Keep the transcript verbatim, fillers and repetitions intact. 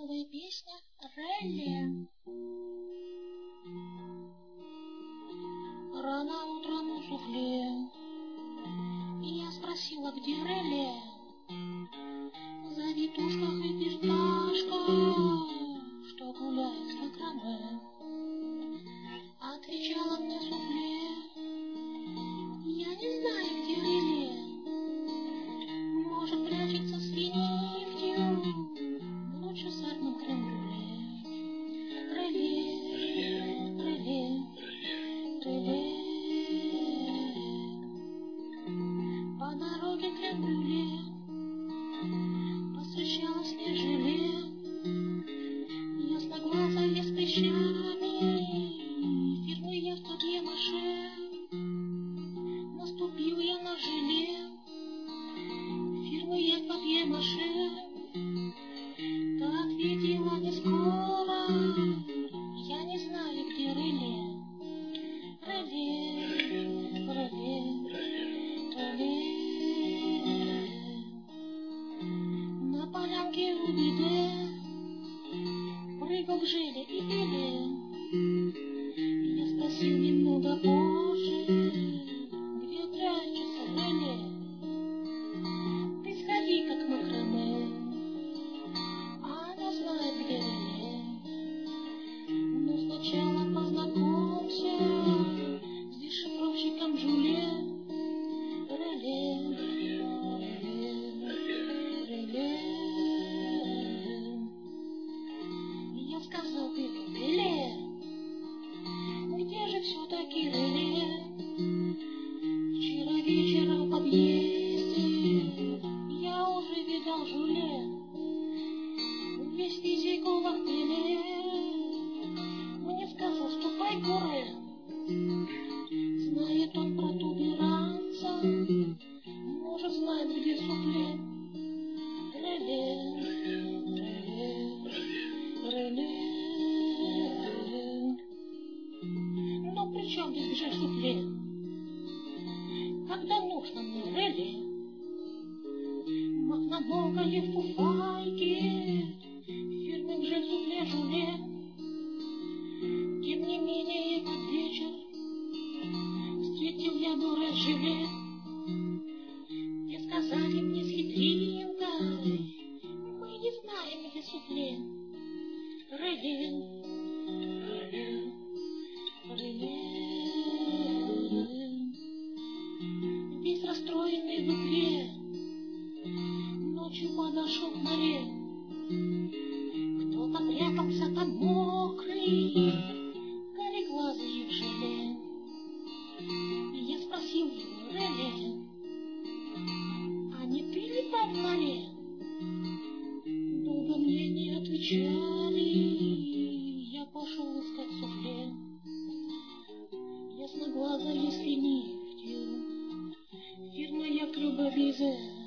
Новая песня «Реле». Рано утром у суфле и я спросила, где Реле. В завитушках и фисташках, что гуляет с макраме. Отвечала мне суфле: я не знаю, где Реле. Может, прячется с нефтью в лучезарном крем-брюле. Реле, Реле, Реле. По дороге крем-брюле посвящалась мне желе. Ясноглазая с прыщами фирмы я в папье-маше. Наступил я на желе фирмы я в папье-маше. Та ответила не скоро: я не знаю, где Реле. Реле, Реле, Реле. На полянке у биде прыгал в желе и Эле. Я спросил немного позже, где прячется Реле. Ты сходи, как макраме, а она знает, где Реле. Но сначала познакомься с дешифровщиком Жюле. Реле, Реле, Реле. Я сказал: ты Реле, где же все-таки Реле? Вчера вечером в подъезде я уже видал Жюле. Весь физику в отеле мне сказал: ступай, Куре. Знает он про туберанца, может, знает, где суфле. Реле, Реле, Реле. Но при чем здесь же суфле? Когда нужно мне Реле? Махноногое фуфайки фирмы в суфле Жюле. Тем не менее, под вечер встретил я дура Жюле. Те сказали мне с хитринкой: мы не знаем, где суфле. Реле, Реле, Реле. Весь расстроенный в игре ночью подошел к норе. Кто-то прятался там мокрый, кореглазый в желе. Я спросил его: Реле, а не ты ли там в норе? Долго мне не отвечали. Я пошел искать суфле. Ясноглазая с нефтью фирма я в Любовизе.